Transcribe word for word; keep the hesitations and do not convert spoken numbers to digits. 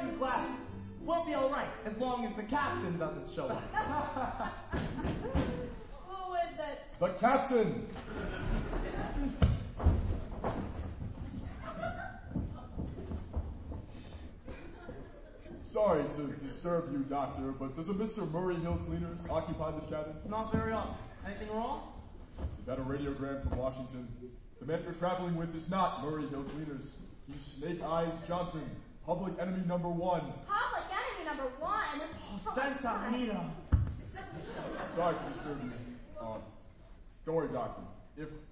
his glasses. We'll be alright, as long as the captain doesn't show up. Who is it? The captain! Sorry to disturb you, Doctor, but does a Mister Murray Hill Cleaners occupy this cabin? Not very often. Anything wrong? We've had a radiogram from Washington. The man you're traveling with is not Murray Hill Cleaners. He's Snake Eyes Johnson, public enemy number one. Public enemy number one? Oh, Santa Anita. Sorry to disturb you. Uh, don't worry, Doctor. If